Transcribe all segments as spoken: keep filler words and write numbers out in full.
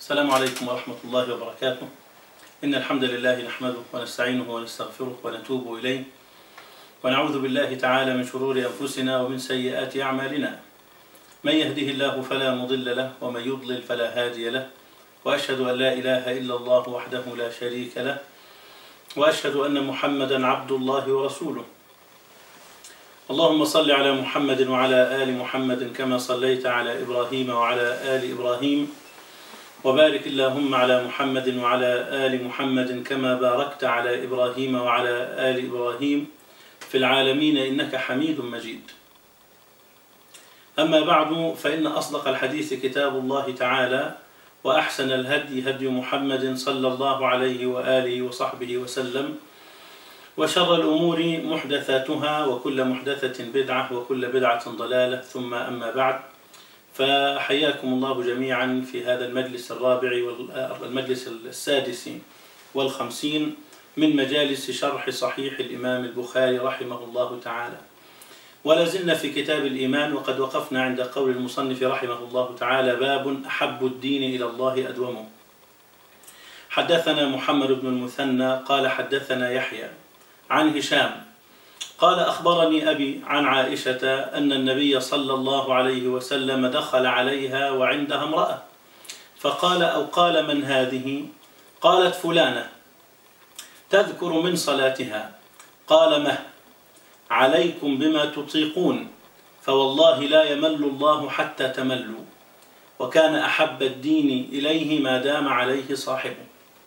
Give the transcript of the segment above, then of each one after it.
السلام عليكم ورحمة الله وبركاته. إن الحمد لله نحمده ونستعينه ونستغفره ونتوب إليه، ونعوذ بالله تعالى من شرور أنفسنا ومن سيئات أعمالنا. من يهده الله فلا مضل له ومن يضلل فلا هادي له، وأشهد أن لا إله إلا الله وحده لا شريك له، وأشهد أن محمدا عبد الله ورسوله. اللهم صل على محمد وعلى آل محمد كما صليت على إبراهيم وعلى آل إبراهيم، وبارك اللهم على محمد وعلى آل محمد كما باركت على إبراهيم وعلى آل إبراهيم في العالمين إنك حميد مجيد. أما بعد، فإن أصدق الحديث كتاب الله تعالى، وأحسن الهدي هدي محمد صلى الله عليه وآله وصحبه وسلم، وشر الأمور محدثاتها، وكل محدثة بدعة، وكل بدعة ضلالة، ثم أما بعد. فحياكم الله جميعا في هذا المجلس الرابع والمجلس السادس والخمسين من مجالس شرح صحيح الإمام البخاري رحمه الله تعالى. ولازلنا في كتاب الإيمان، وقد وقفنا عند قول المصنف رحمه الله تعالى: باب أحب الدين إلى الله أدومه. حدثنا محمد بن المثنى قال حدثنا يحيى عن هشام قال أخبرني أبي عن عائشة أن النبي صلى الله عليه وسلم دخل عليها وعندها امرأة، فقال أو قال: من هذه؟ قالت: فلانة تذكر من صلاتها. قال: مه عليكم بما تطيقون، فوالله لا يمل الله حتى تملوا، وكان أحب الدين إليه ما دام عليه صاحبه.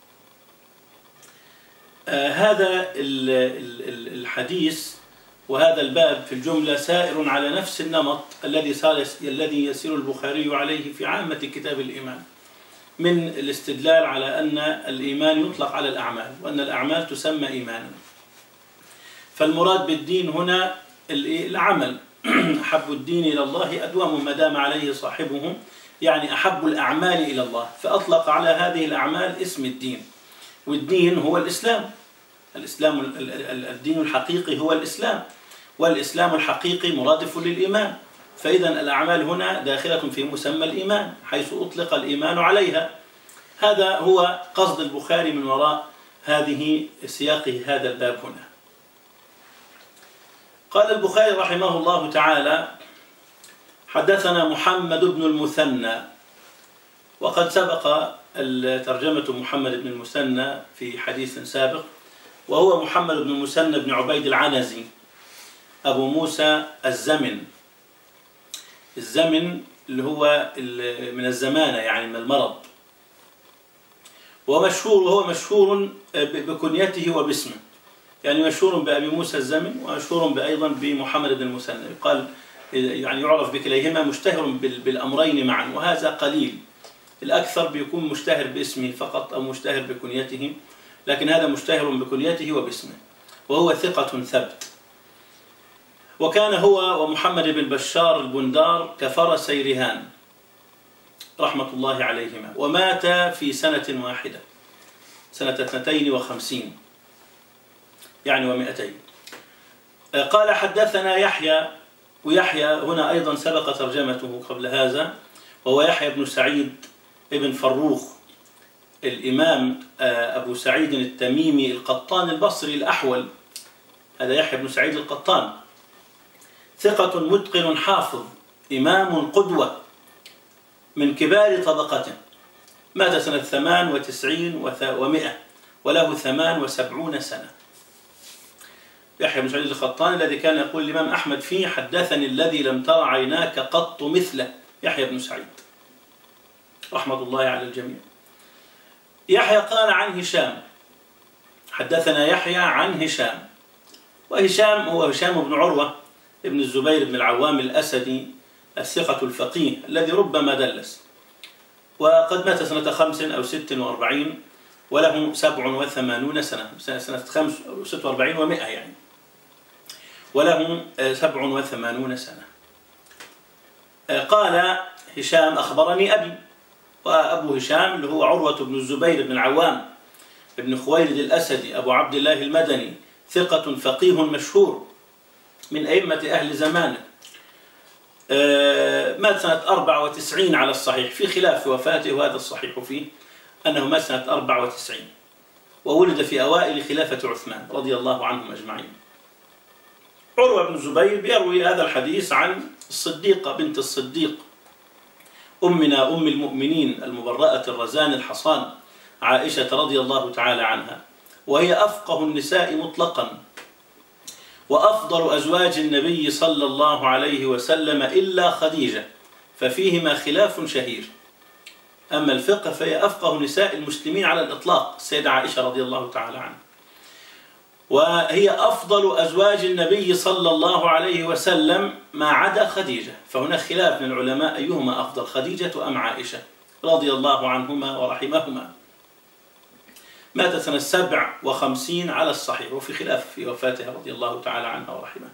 آه هذا الحديث وهذا الباب في الجملة سائر على نفس النمط الذي الذي يسير البخاري عليه في عامة كتاب الإيمان، من الاستدلال على أن الإيمان يطلق على الأعمال، وأن الأعمال تسمى إيمانا. فالمراد بالدين هنا العمل. أحب الدين إلى الله أدوم ما دام عليه صاحبه، يعني أحب الأعمال إلى الله، فأطلق على هذه الأعمال اسم الدين. والدين هو الإسلام. الإسلام الدين الحقيقي هو الإسلام، والإسلام الحقيقي مرادف للإيمان. فإذا الأعمال هنا داخلة في مسمى الإيمان، حيث أطلق الإيمان عليها. هذا هو قصد البخاري من وراء هذه سياق هذا الباب هنا. قال البخاري رحمه الله تعالى: حدثنا محمد بن المثنى. وقد سبق ترجمة محمد بن المثنى في حديث سابق، وهو محمد بن المثنى بن عبيد العنزي أبو موسى الزمن. الزمن اللي هو من الزمانة، يعني من المرض. ومشهور وهو مشهور بكنيته وباسمه، يعني مشهور بأبي موسى الزمن، ومشهور أيضا بمحمد بن المثنى. قال يعني يعرف بكليهما، مشتهر بالأمرين معا، وهذا قليل. الأكثر بيكون مشتهر باسمه فقط أو مشتهر بكنيته، لكن هذا مشتهر بكنيته وباسمه، وهو ثقة ثبت. وكان هو ومحمد بن بشار البندار كفرسي رهان رحمة الله عليهما، ومات في سنة واحدة، سنة اثنتين وخمسين يعني ومئتين. قال حدثنا يحيى، ويحيى هنا أيضا سبق ترجمته قبل هذا، وهو يحيى بن سعيد ابن فروخ الإمام أبو سعيد التميمي القطان البصري الأحول. هذا يحيى بن سعيد القطان، ثقة متقن حافظ، إمام قدوة، من كبار طبقته. مات سنة ثمان وتسعين ومئة، وله ثمان وسبعون سنة. يحيى بن سعيد القطان الذي كان يقول الإمام أحمد فيه: حدثني الذي لم تر عيناك قط مثله، يحيى بن سعيد رحمة الله على الجميع. يحيى قال عن هشام، حدثنا يحيى عن هشام. وهشام هو هشام بن عروة ابن الزبير بن العوام الأسدي الثقة الفقيه الذي ربما دلس، وقد مات سنة خمس أو ست وأربعين، وله سبع وثمانون سنة، سنة خمس أو ست وأربعين ومئة يعني، وله سبع وثمانون سنة. قال هشام: أخبرني أبي. وأبو هشام اللي هو عروة بن الزبير بن العوام بن خويلد الأسدي أبو عبد الله المدني، ثقة فقيه مشهور من أئمة أهل زمانه. مات سنة أربعة وتسعين على الصحيح، في خلاف في وفاته، وهذا الصحيح فيه أنه مات سنة أربعة وتسعين، وولد في أوائل خلافة عثمان رضي الله عنهم أجمعين. عروة بن الزبير بيروي هذا الحديث عن الصديقة بنت الصديق أمنا أم المؤمنين المبرأة الرزان الحصان عائشة رضي الله تعالى عنها، وهي أفقه النساء مطلقا وأفضل أزواج النبي صلى الله عليه وسلم إلا خديجة، ففيهما خلاف شهير. أما الفقه فهي أفقه نساء المسلمين على الإطلاق السيدة عائشة رضي الله تعالى عنها، وهي أفضل أزواج النبي صلى الله عليه وسلم ما عدا خديجة، فهناك خلاف من العلماء أيهما أفضل، خديجة أم عائشة رضي الله عنهما ورحمهما. ماتت سنة سبع وخمسين على الصحيح، وفي خلاف في وفاتها رضي الله تعالى عنها ورحمها.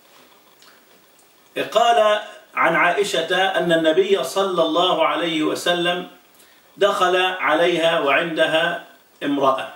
قال عن عائشة أن النبي صلى الله عليه وسلم دخل عليها وعندها امرأة،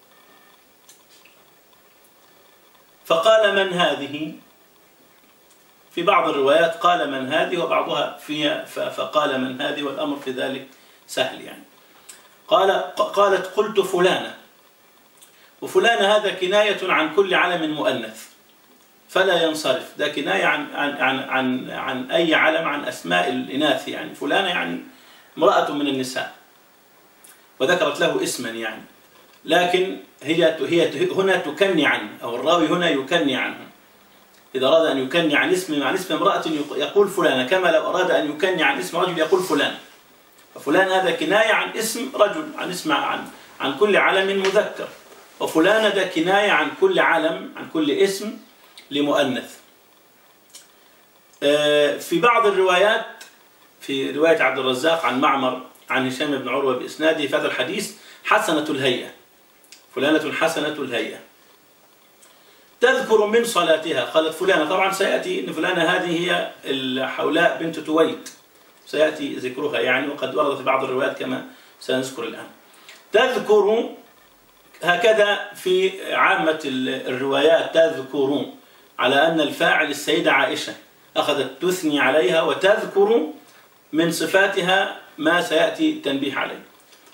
فقال من هذه؟ في بعض الروايات قال من هذه، وبعضها فيها فقال من هذه، والأمر في ذلك سهل يعني. قال قالت قلت فلانة، وفلانة هذا كناية عن كل علم مؤنث فلا ينصرف، ده كناية عن عن عن عن, عن أي علم، عن أسماء الإناث يعني. فلانة يعني امرأة من النساء، وذكرت له اسما يعني، لكن هي هي هنا تكني عنه، أو الراوي هنا يكني عنه. إذا أراد أن يكني عن اسم عن اسم امرأة يقول فلانة، كما لو أراد أن يكني عن اسم رجل يقول فلان. ففلان هذا كناية عن اسم رجل، عن اسم عن عن كل علم مذكر، وفلانة ده كناية عن كل علم، عن كل اسم لمؤنث. في بعض الروايات، في رواية عبد الرزاق عن معمر عن هشام بن عروة بإسناده في هذا الحديث حسنة الهيئة، فلانة حسنة الهيئة تذكر من صلاتها. قالت فلانة، طبعا سيأتي أن فلانة هذه هي الحولاء بنت تويت، سيأتي ذكرها يعني، وقد ورد في بعض الروايات كما سنذكر الآن. تذكر هكذا في عامة الروايات، تذكر على أن الفاعل السيدة عائشة أخذت تثني عليها وتذكر من صفاتها ما سيأتي التنبيه عليه.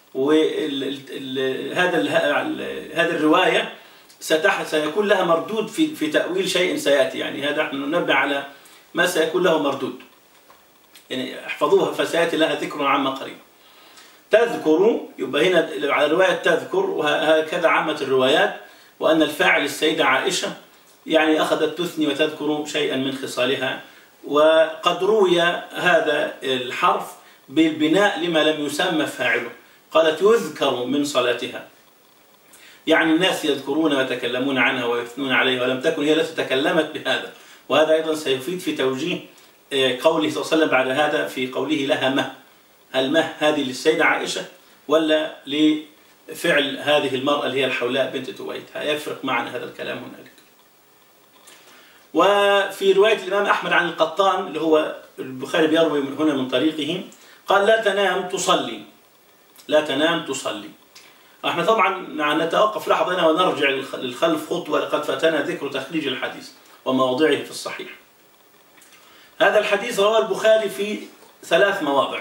وهذا هذه الرواية سيكون لها مردود في في تأويل شيء سيأتي يعني، هذا نحن ننبه على ما سيكون له مردود يعني، احفظوها فسيأتي لها ذكر عما قريب. تذكر يبقى هنا على رواية تذكر، وهكذا عامة الروايات، وأن الفاعل السيدة عائشة يعني أخذت تثني وتذكر شيئا من خصالها. وقد روي هذا الحرف بالبناء لما لم يسمى فاعله، قالت يذكر من صلاتها، يعني الناس يذكرون ويتكلمون عنها ويثنون عليها، ولم تكن هي التي تكلمت بهذا. وهذا أيضا سيفيد في توجيه قوله صلى الله عليه وسلم بعد هذا في قوله لها مه، هل مه هذه للسيدة عائشة ولا لفعل هذه المرأة اللي هي الحولاء بنت تويت؟ هيفرق معنا هذا الكلام هنالك. وفي رواية الإمام أحمد عن القطان اللي هو البخاري بيروي هنا من طريقه، قال لا تنام تصلي، لا تنام تصلي. احنا طبعا نتوقف لحظة هنا ونرجع للخلف خطوة، لقد فاتنا ذكر تخريج الحديث ومواضعه في الصحيح. هذا الحديث رواه البخاري في ثلاث مواضع.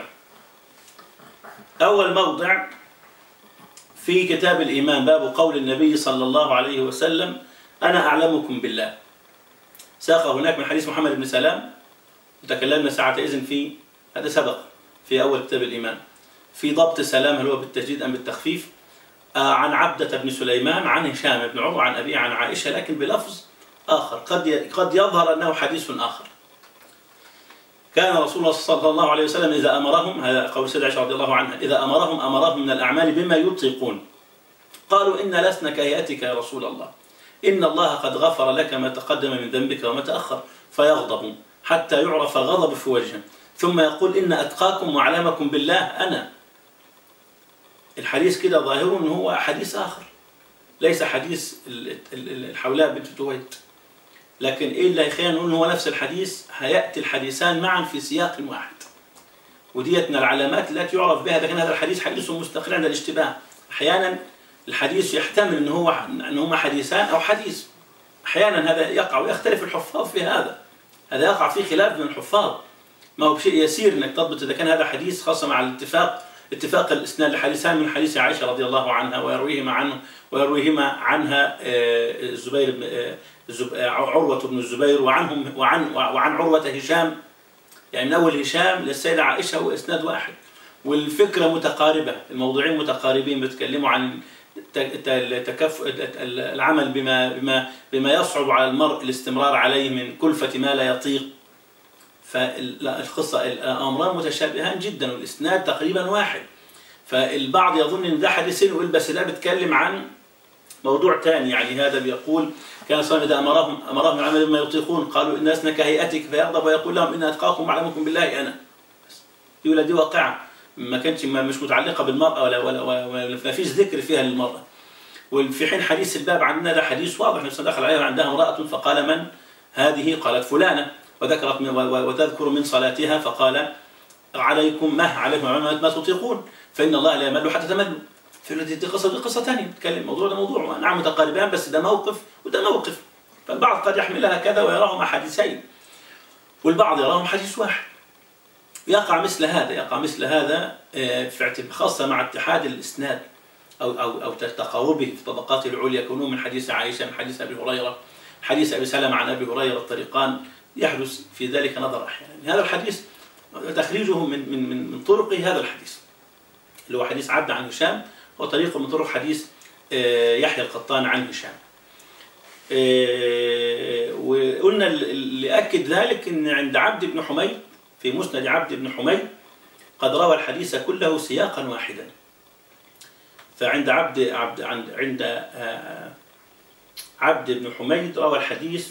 أول موضع في كتاب الإيمان، باب قول النبي صلى الله عليه وسلم أنا أعلمكم بالله، ساق هناك من حديث محمد بن سلام، وتكلمنا ساعتئذ في هذا سبق في أول كتاب الإيمان في ضبط سلام هل هو بالتجديد أم بالتخفيف، عن عبدة بن سليمان عن هشام بن عروة عن أبيه عن عائشة، لكن بلفظ آخر قد قد يظهر أنه حديث آخر. كان رسول الله صلى الله عليه وسلم إذا أمرهم، هذا قول السيدة عائشة رضي الله عنها، إذا أمرهم أمرهم من الأعمال بما يطيقون. قالوا إن لسنا كهيئتك يا رسول الله، إن الله قد غفر لك ما تقدم من ذنبك وما تأخر، فيغضب حتى يعرف غضب في وجهه، ثم يقول إن أتقاكم وأعلمكم بالله أنا. الحديث كده ظاهره أنه هو حديث آخر، ليس حديث الحولاء بنت تويت، لكن إيه اللي يخلينا نقول هو نفس الحديث؟ هيأتي الحديثان معا في سياق واحد، وديت من العلامات التي يعرف بها. لكن هذا الحديث حديث مستقل عند الاشتباه، أحيانا الحديث يحتمل أنه هو أنه هما حديثان أو حديث، أحيانا هذا يقع ويختلف الحفاظ في هذا، هذا يقع فيه خلاف من الحفاظ، ما هو بشيء يسير انك تضبط اذا كان هذا حديث، خاصه مع الاتفاق اتفاق الاسناد لحديثان من حديث عائشه رضي الله عنها ويرويهما عنه ويرويهما عنها الزبير عروه بن الزبير وعنهم وعن وعن عروه هشام، يعني من اول هشام للسيده عائشه هو اسناد واحد، والفكره متقاربه، الموضوعين متقاربين، بيتكلموا عن تكف العمل بما بما بما يصعب على المرء الاستمرار عليه من كلفه ما لا يطيق. فالقصة الأمران متشابهان جدا والإسناد تقريبا واحد. فالبعض يظن أن ده حديثين ويقول بس ده بيتكلم عن موضوع ثاني، يعني هذا بيقول كان صلى الله عليه وسلم إذا أمرهم أمرهم العمل بما يطيقون قالوا إن لسنا كهيئتك فيغضب ويقول لهم إن أتقاكم أعلمكم بالله أنا. يقول دي واقعة ما كانتش مش متعلقة بالمرأة ولا ولا, ولا ما فيش ذكر فيها للمرأة. وفي حين حديث الباب عندنا ده حديث واضح، نفسه دخل عليها عندها امرأة فقال من هذه؟ قالت فلانة، وذكرت وتذكر من صلاتها فقال عليكم ما عليكم ما تطيقون فإن الله لا يمل حتى تملوا. دي قصة دي قصة ثانية بتتكلم، الموضوع ده موضوع نعم متقاربان بس ده موقف وده موقف. فالبعض قد يحملها كذا ويراهم حديثين والبعض يراهم حديث واحد. يقع مثل هذا يقع مثل هذا في خاصة مع اتحاد الإسناد أو أو أو تقاربه في الطبقات العليا، كونه من حديث عائشة من حديث أبي هريرة حديث أبي سلمة عن أبي هريرة الطريقان، يحدث في ذلك نظر أحيانا. هذا الحديث تخريجه من من من من طرق هذا الحديث اللي هو حديث عبد عن هشام، وطريقه من طرق حديث يحيى القطان عن هشام. وقلنا اللي أكد ذلك أن عند عبد بن حميد في مسند عبد بن حميد قد روى الحديث كله سياقا واحدا. فعند عبد عبد عند عند عبد بن حميد روى الحديث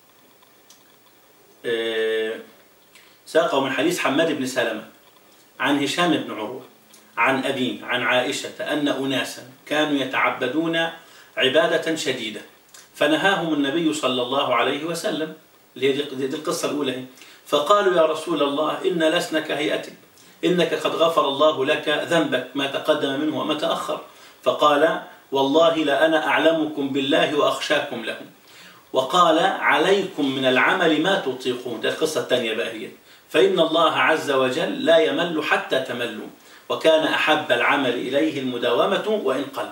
ساقه من حديث حماد بن سلمة عن هشام بن عروة عن أبيه عن عائشة أن أناسا كانوا يتعبدون عبادة شديدة فنهاهم النبي صلى الله عليه وسلم، اللي هي دي القصة الأولى. فقالوا يا رسول الله إن لسنا كهيئتك، إنك قد غفر الله لك ذنبك ما تقدم منه وما تأخر. فقال والله لأنا أعلمكم بالله وأخشاكم له. وقال عليكم من العمل ما تطيقون، ده القصة الثانية بقى هي، فإن الله عز وجل لا يمل حتى تملوا، وكان أحب العمل إليه المداومة وإن قل.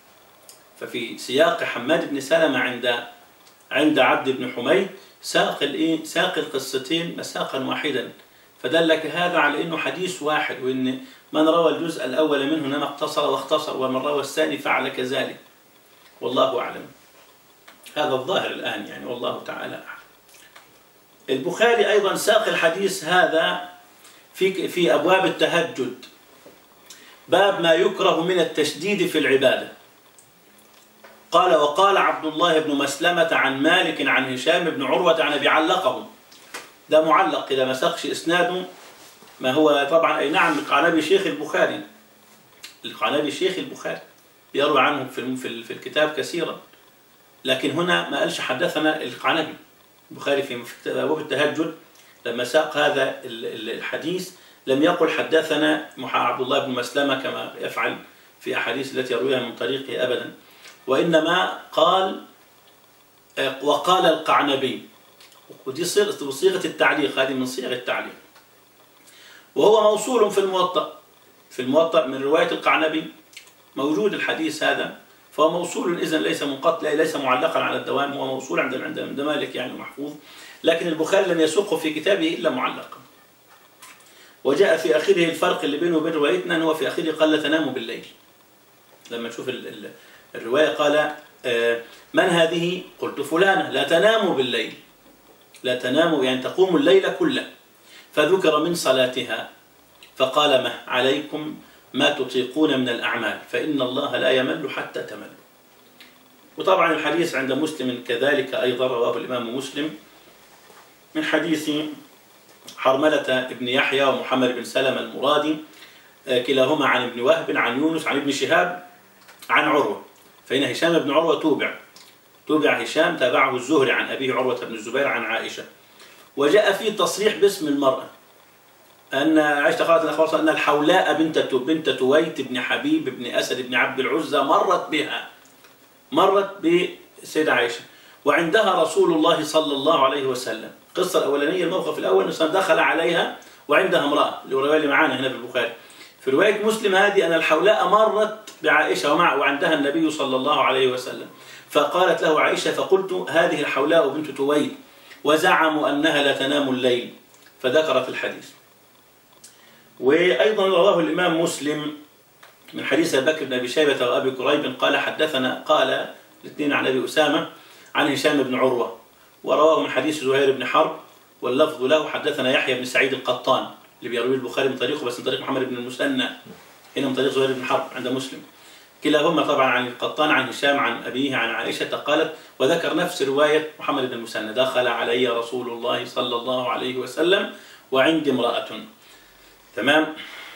ففي سياق حماد بن سلمة عند عند عبد بن حميد ساق الايه ساق القصتين مساقا واحدا، فدلك هذا على انه حديث واحد، وان من روى الجزء الاول منه انما اقتصر واختصر، ومن روى الثاني فعل كذلك، والله اعلم. هذا الظاهر الان يعني، والله تعالى اعلم. البخاري ايضا ساق الحديث هذا في في ابواب التهجد، باب ما يكره من التشديد في العباده. قال وقال عبد الله بن مسلمة عن مالك عن هشام بن عروة عن أبي علقه، ده معلق إذا ما ساقش إسناده، ما هو طبعا أي نعم القعنبي شيخ البخاري، القعنبي شيخ البخاري يروي عنه في في الكتاب كثيرا، لكن هنا ما قالش حدثنا القعنبي. البخاري في أبواب التهجد لما ساق هذا الحديث لم يقل حدثنا عبد الله بن مسلمة كما يفعل في أحاديث التي يرويها من طريقه أبدا، وإنما قال وقال القعنبي، ودي صيغة التعليق، هذه من صيغ التعليق، وهو موصول في الموطأ في الموطأ من رواية القعنبي موجود الحديث هذا، فهو موصول إذن ليس منقطع ليس معلقا على الدوام، هو موصول عند عند مالك يعني محفوظ، لكن البخاري لم يسوقه في كتابه إلا معلقا. وجاء في آخره الفرق اللي بينه وبين روايتنا أنه في آخره قال لا تناموا بالليل. لما تشوف الرواية قال من هذه؟ قلت فلانة. لا تناموا بالليل، لا تناموا يعني تقوم الليل كله. فذكر من صلاتها فقال ما عليكم ما تطيقون من الأعمال فإن الله لا يمل حتى تملوا. وطبعا الحديث عند مسلم كذلك أيضا، رواه الإمام مسلم من حديث حرملة ابن يحيى ومحمد بن سلمة المرادي كلاهما عن ابن وهب عن يونس عن ابن شهاب عن عروة، فإن هشام بن عروة توبع توبع هشام تابعه الزهري عن أبيه عروة بن الزبير عن عائشة. وجاء فيه تصريح باسم المرأة، أن عائشة قالت الأخبار أن الحولاء بنت بنت تويت بن حبيب بن أسد بن عبد العزى مرت بها مرت بسيدة عائشة وعندها رسول الله صلى الله عليه وسلم. القصة الأولانية الموقف الأول أنه دخل عليها وعندها امرأة، الرواية اللي معانا هنا في البخاري. في رواية مسلم هذه أن الحولاء مرت بعائشة ومع وعندها النبي صلى الله عليه وسلم، فقالت له عائشة فقلت هذه الحولاء بنت تويل وزعموا أنها لا تنام الليل، فذكرت الحديث. وأيضا رواه الإمام مسلم من حديث أبي بكر بن أبي شيبة وأبي كريب قال حدثنا قال الاثنين عن أبي أسامة عن هشام بن عروة، ورواه من حديث زهير بن حرب واللفظ له حدثنا يحيى بن سعيد القطان اللي بيروي البخاري من طريقه بس من طريق محمد بن المثنى، هنا من طريق زهير بن حرب عند مسلم، كلاهما طبعا عن القطان عن هشام عن أبيه عن عائشة قالت وذكر نفس رواية محمد بن المثنى دخل علي رسول الله صلى الله عليه وسلم وعندي امرأة. تمام.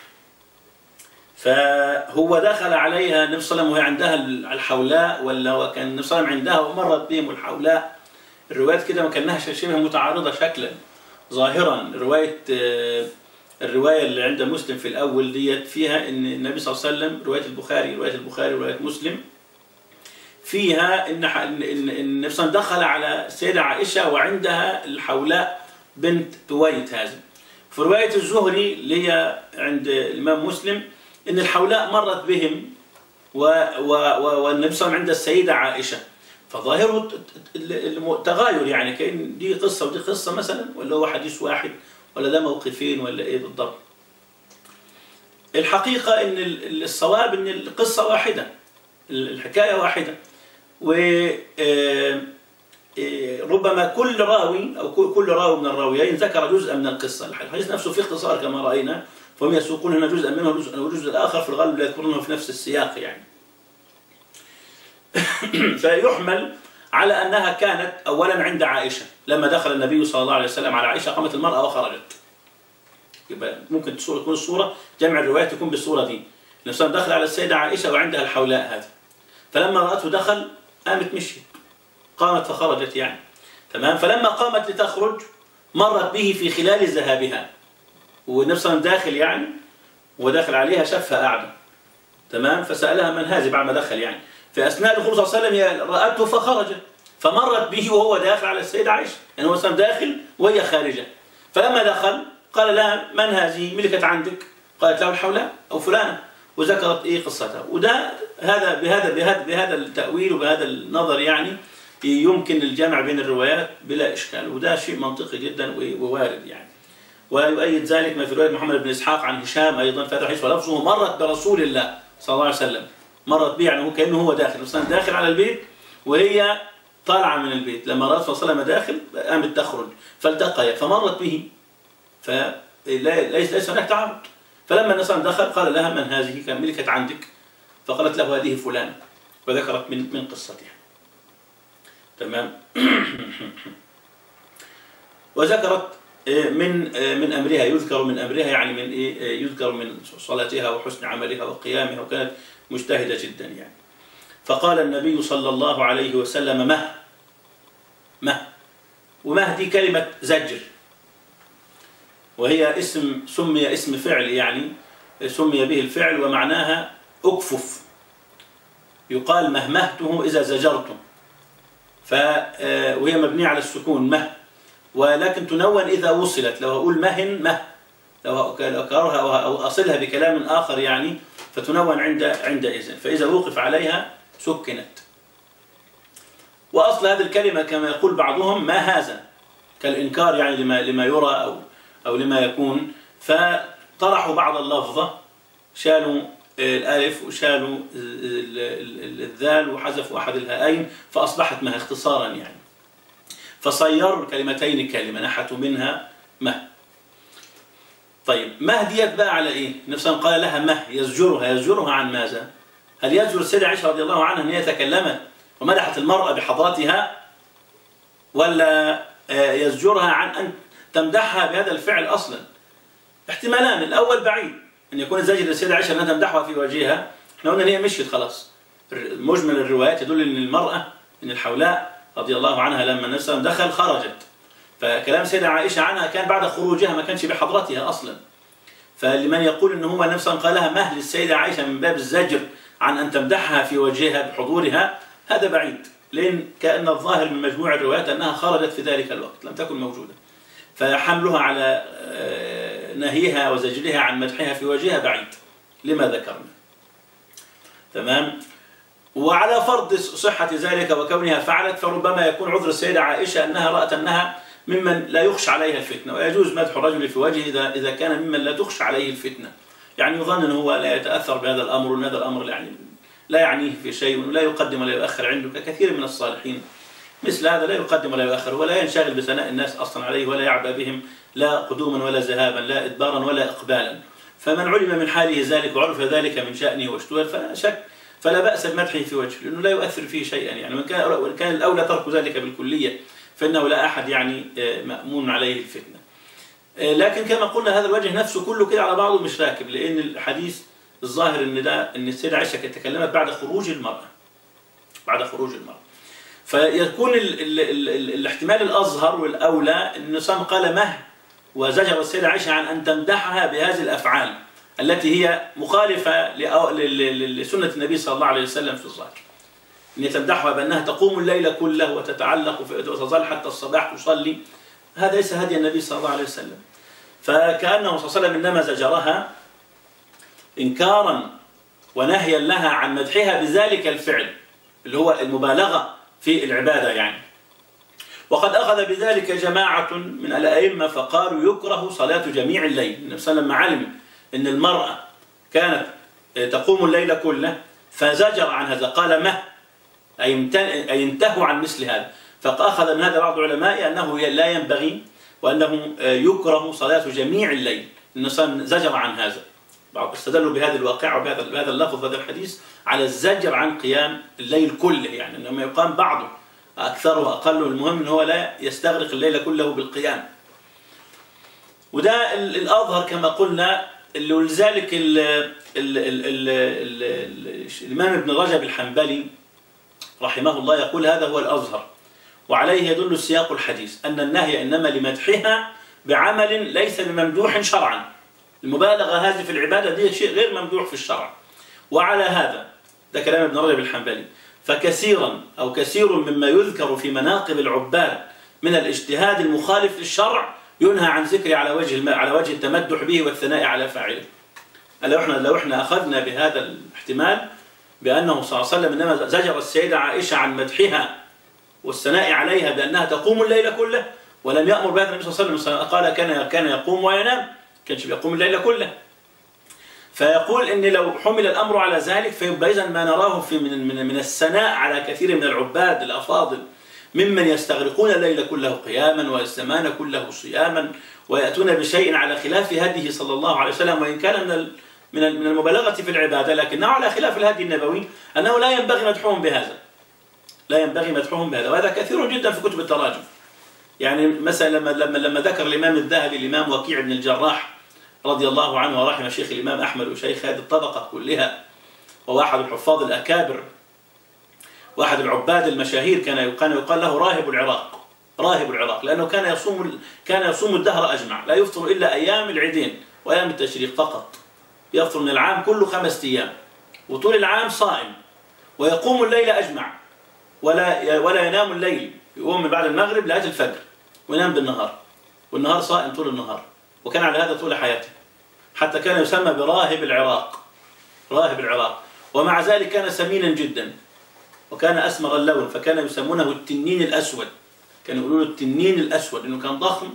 فهو دخل عليها النبي صلى الله عليه وسلم وهي عندها الحولاء، ولا وكان النبي صلى الله عليه وسلم عندها ومرت بهم الحولاء؟ الروايات كده ما كانها شبه متعارضة شكلا ظاهرا. رواية الرواية اللي عند مسلم في الأول ديت فيها إن النبي صلى الله عليه وسلم، رواية البخاري رواية البخاري ورواية مسلم فيها إن النبي صلى الله عليه وسلم دخل على السيدة عائشة وعندها الحولاء بنت تويت هذه. في رواية الزهري اللي هي عند الإمام مسلم إن الحولاء مرت بهم و و والنبي صلى الله عليه وسلم عند السيدة عائشة، فظاهره التغاير يعني كأن دي قصة ودي قصة مثلا، ولا هو حديث واحد، ولا ده موقفين، ولا إيه بالضبط؟ الحقيقة إن الصواب إن القصة واحدة، الحكاية واحدة، وربما كل راوي أو كل راوي من الراويين ذكر جزءا من القصة. الحديث نفسه في اختصار كما رأينا، فهم يسوقون هنا جزءا منه والجزء الآخر في الغالب لا يذكرونه في نفس السياق يعني. فيحمل على أنها كانت أولا عند عائشة لما دخل النبي صلى الله عليه وسلم على عائشة قامت المرأة وخرجت. يبقى ممكن تكون الصورة جمع الروايات تكون بالصورة دي. النبي صلى الله عليه وسلم دخل على السيدة عائشة وعندها الحولاء هذه، فلما رأته دخل قامت مشيت، قامت فخرجت يعني. تمام. فلما قامت لتخرج مرت به في خلال ذهابها، والنبي صلى الله عليه وسلم داخل يعني وداخل عليها شافها قاعدة. تمام. فسألها من هذه بعد ما دخل يعني. في أثناء الخروج صلى الله عليه وسلم هي رأته فخرجت، فمرت به وهو داخل على السيدة عائشة، يعني هو صلى داخل وهي خارجة. فلما دخل قال لها من هذه؟ من اللي كانت عندك؟ قالت له الحولاء أو فلانة، وذكرت إيه قصتها. وده هذا بهذا بهذا بهذا التأويل وبهذا النظر يعني يمكن الجمع بين الروايات بلا إشكال، وده شيء منطقي جدا ووارد يعني. ويؤيد ذلك ما في رواية محمد بن إسحاق عن هشام أيضا في هذا الحديث ولفظه مرت برسول الله صلى الله عليه وسلم، مرت به يعني هو كأنه هو داخل، مثلا داخل على البيت وهي طالعة من البيت، لما رأت صلى الله عليه وسلم داخل قامت تخرج فالتقيا فمرت به، فليس ليس هناك تعارض. فلما النبي صلى الله عليه وسلم دخل قال لها من هذه؟ كان ملكت عندك؟ فقالت له هذه فلانة، وذكرت من من قصتها. تمام. وذكرت من من أمرها، يذكر من أمرها يعني من إيه؟ يذكر من صلاتها وحسن عملها وقيامها، وكانت مجتهدة جدا يعني. فقال النبي صلى الله عليه وسلم مه مه، ومه دي كلمة زجر، وهي اسم سمي اسم فعل يعني سمي به الفعل، ومعناها أكفف، يقال مهمهته إذا زجرته، وهي مبنية على السكون مه، ولكن تنون إذا وصلت، لو أقول مهن مه، لو أكررها أو أصلها بكلام آخر يعني فتنون عند عندئذ، فإذا وقف عليها سكنت. وأصل هذه الكلمة كما يقول بعضهم ما هذا، كالإنكار يعني لما لما يرى أو أو لما يكون، فطرحوا بعض اللفظة، شالوا الألف وشالوا الذال وحذفوا أحد الهائين فأصبحت مه اختصارا يعني، فصيروا الكلمتين كلمة نحتوا منها مه. طيب مه ديت بقى على إيه؟ نفسها قال لها مه يزجرها، يزجرها عن ماذا؟ هل يزجر السيدة عائشة رضي الله عنها أن هي تكلمت ومدحت المرأة بحضرتها، ولا يزجرها عن أن تمدحها بهذا الفعل أصلا؟ احتمالان، الأول بعيد أن يكون الزجر للسيدة عائشة أنها تمدحها في وجهها، احنا قلنا أن هي مشيت خلاص. مجمل الروايات يدل أن المرأة أن الحولاء رضي الله عنها لما النبي صلى الله عليه وسلم دخل خرجت، فكلام السيدة عائشة عنها كان بعد خروجها ما كانش بحضرتها أصلا. فلمن يقول أنه هو النبي صلى الله عليه وسلم قال لها مهل السيدة عائشة من باب الزجر عن أن تمدحها في وجهها بحضورها، هذا بعيد، لأن كأن الظاهر من مجموع الروايات أنها خرجت في ذلك الوقت لم تكن موجودة، فحملها على نهيها وزجرها عن مدحها في وجهها بعيد لما ذكرنا. تمام. وعلى فرض صحة ذلك وكونها فعلت، فربما يكون عذر السيدة عائشة أنها رأت أنها ممن لا يخشى عليها الفتنة، ويجوز مدح الرجل في وجهه إذا إذا كان ممن لا تخشى عليه الفتنة، يعني يظن أنه هو لا يتأثر بهذا الأمر، وأن هذا الأمر يعني لا يعنيه في شيء، ولا يقدم ولا يؤخر عنده، ككثير من الصالحين مثل هذا لا يقدم ولا يؤخر، ولا ينشغل بثناء الناس أصلا عليه، ولا يعبأ بهم لا قدوما ولا ذهابا، لا إدبارا ولا إقبالا. فمن علم من حاله ذلك وعرف ذلك من شأنه واشتهر فلا شك فلا بأس بمدحه في وجهه، لأنه لا يؤثر فيه شيئا، يعني وإن كان وإن كان الأولى ترك ذلك بالكلية فإنه لا أحد يعني مأمون عليه الفتنة. لكن كما قلنا هذا الوجه نفسه كله كده على بعضه مش راكب، لأن الحديث الظاهر إن ده إن السيدة عائشة تكلمت بعد خروج المرأة، بعد خروج المرأة، فيكون ال ال ال ال الاحتمال الأظهر والأولى أن النبي قال مه، وزجر السيدة عائشة عن أن تمدحها بهذه الأفعال التي هي مخالفة لسنة النبي صلى الله عليه وسلم في الظاهر، أن تمدحها بأنها تقوم الليل كله وتتعلق وتظل حتى الصباح تصلي، هذا ليس هدي النبي صلى الله عليه وسلم. فكأنه صلى الله عليه وسلم إنما زجرها إنكارا ونهيا لها عن مدحها بذلك الفعل اللي هو المبالغة في العبادة يعني. وقد أخذ بذلك جماعة من الأئمة فقالوا يكره صلاة جميع الليل. النبي صلى الله عليه وسلم علم أن المرأة كانت تقوم الليل كله فزجر عن هذا، قال مه أي انتهوا عن مثل هذا. فأخذ من هذا بعض العلماء أنه لا ينبغي وأنه يكره صلاة جميع الليل، النبي صلى الله عليه وسلم زجر عن هذا. استدلوا بهذه الواقعة وبهذا بهذا اللفظ هذا الحديث على الزجر عن قيام الليل كله، يعني انما يقام بعضه اكثره واقله، المهم ان هو لا يستغرق الليل كله بالقيام. وده الاظهر كما قلنا، اللي ولذلك الامام ابن رجب الحنبلي رحمه الله يقول هذا هو الاظهر، وعليه يدل سياق الحديث ان النهي انما لمدحها بعمل ليس بممدوح شرعا. المبالغة هذه في العبادة دي شيء غير ممدوح في الشرع. وعلى هذا ده كلام ابن رجب الحنبلي، فكثيرا أو كثير مما يذكر في مناقب العباد من الاجتهاد المخالف للشرع ينهى عن ذكره على وجه على وجه التمدح به والثناء على فاعله. لو احنا لو احنا أخذنا بهذا الاحتمال بأنه صلى الله عليه وسلم إنما زجر السيدة عائشة عن مدحها والثناء عليها بأنها تقوم الليل كله، ولم يأمر بهذا النبي صلى الله عليه وسلم، قال كان كان يقوم وينام، كانش بيقوم الليل كله. فيقول ان لو حمل الامر على ذلك فيبقى اذا ما نراه في من من من الثناء على كثير من العباد الافاضل ممن يستغرقون الليل كله قياما والزمان كله صياما وياتون بشيء على خلاف هديه صلى الله عليه وسلم، وان كان من من من المبالغه في العباده، لكنه على خلاف الهدي النبوي انه لا ينبغي مدحهم بهذا، لا ينبغي مدحهم بهذا، وهذا كثير جدا في كتب التراجم. يعني مثلا لما لما لما ذكر الامام الذهبي الامام وكيع بن الجراح رضي الله عنه ورحم شيخ الامام احمد وشيخ هذه الطبقه كلها، وهو احد الحفاظ الاكابر واحد العباد المشاهير، كان كان يقال له راهب العراق، راهب العراق، لانه كان يصوم كان يصوم الدهر اجمع، لا يفطر الا ايام العيدين وايام التشريق فقط، يفطر من العام كله خمسة ايام، وطول العام صائم، ويقوم الليل اجمع، ولا ولا ينام الليل، يقوم من بعد المغرب لغايه الفجر وينام بالنهار، والنهار صائم طول النهار، وكان على هذا طول حياته، حتى كان يسمى براهب العراق، راهب العراق. ومع ذلك كان سمينا جدا، وكان أسمر اللون، فكان يسمونه التنين الأسود، كانوا يقولوا له التنين الأسود، إنه كان ضخم